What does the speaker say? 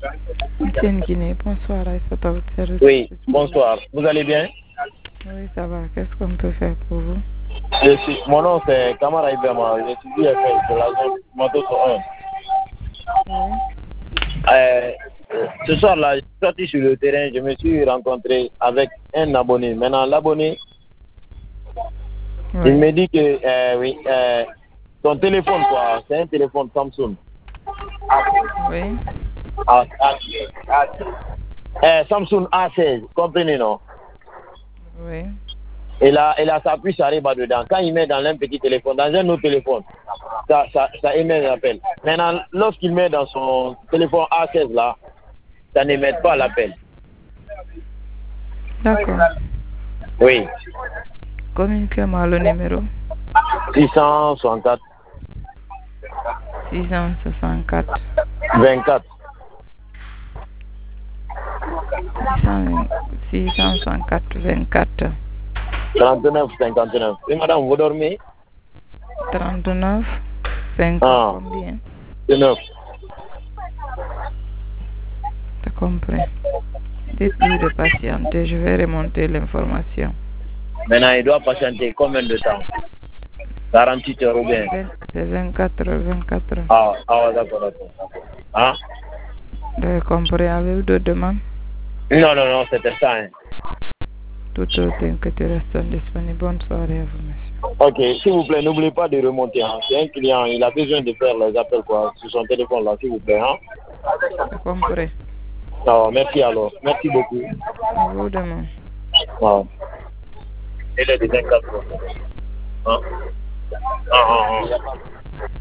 C'est une Guinée. Bonsoir, Aïssata, votre service. Oui, bonsoir. Vous allez bien? Oui, ça va. Qu'est-ce qu'on peut faire pour vous? Mon nom c'est Kamara Ibrahima. Je suis IFS de la zone Moto 1. Oui. Ce soir-là, je suis sorti sur le terrain. Je me suis rencontré avec un abonné. Maintenant, l'abonné, il me dit que son téléphone, quoi, c'est un téléphone Samsung. Oui. Samsung A16, comprenez, non? Oui. Il a sa puce Ariba dedans. Quand il met dans un petit téléphone, dans un autre téléphone, ça émet un appel. Maintenant, lorsqu'il met dans son téléphone A16 là, ça n'émet pas l'appel. D'accord. Oui. Communiquez-moi le numéro. 664. 664. 24. 664 24. 39 59. Et madame, vous dormez? 39 50 combien? 9. T'as compris. Dites-lui de patienter, je vais remonter l'information. Maintenant, il doit patienter combien de temps? 48 heures ou bien? C'est 24 heures, 24 heures. Ah, d'accord. Hein? Vous avez compris, avez-vous d'autres demandes? Non, c'était ça. Hein. Tout autant que tu restes disponible. Bonne soirée à vous, monsieur. Ok, s'il vous plaît, n'oubliez pas de remonter. Hein. C'est un client, il a besoin de faire les appels quoi, sur son téléphone là, s'il vous plaît. Hein. J'ai compris. Merci alors. Merci beaucoup. À vous demain. Il est de 24 heures. Hein?